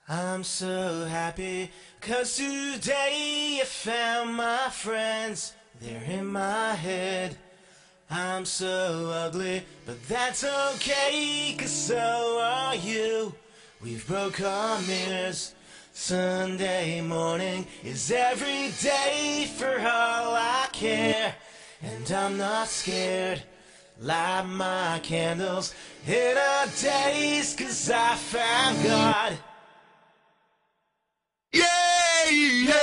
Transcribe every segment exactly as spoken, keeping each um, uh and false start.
I'm so happy, 'cause today I found my friends. They're in my head. I'm so ugly, but that's okay, 'cause so are you. We've broke our mirrors. Sunday morning is every day for all I care. And I'm not scared. Light my candles in a daze, 'cause I found God. Yeah, yeah.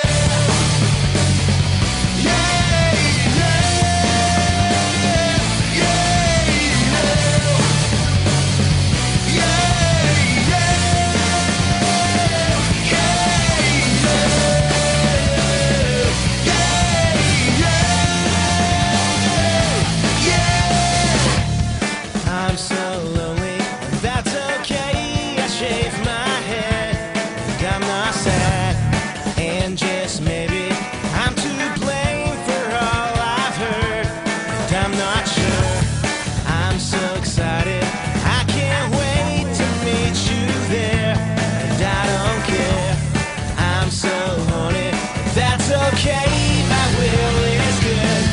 I'm so lonely, and that's okay. I shave my head, and I'm not sad. And just maybe I'm to blame for all I've heard, and I'm not sure. I'm so excited, I can't wait to meet you there. And I don't care, I'm so horny, and that's okay. My will is good.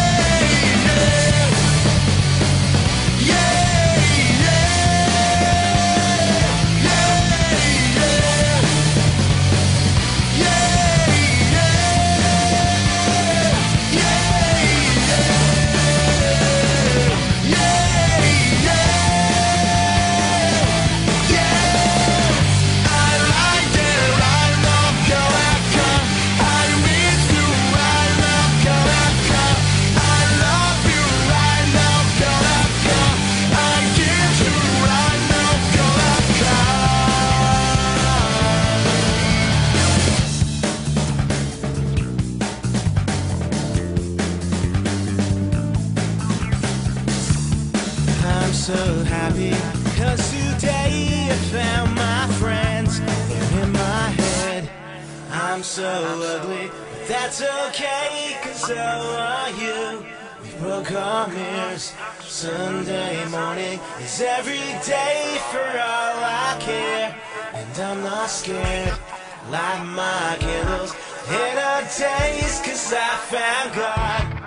I'm so happy, 'cause today I found my friends. They're in my head. I'm so ugly, but that's okay, 'cause so are you. We broke our mirrors. Sunday morning is every day for all I care. And I'm not scared. Light my candles in a daze, 'cause I found God.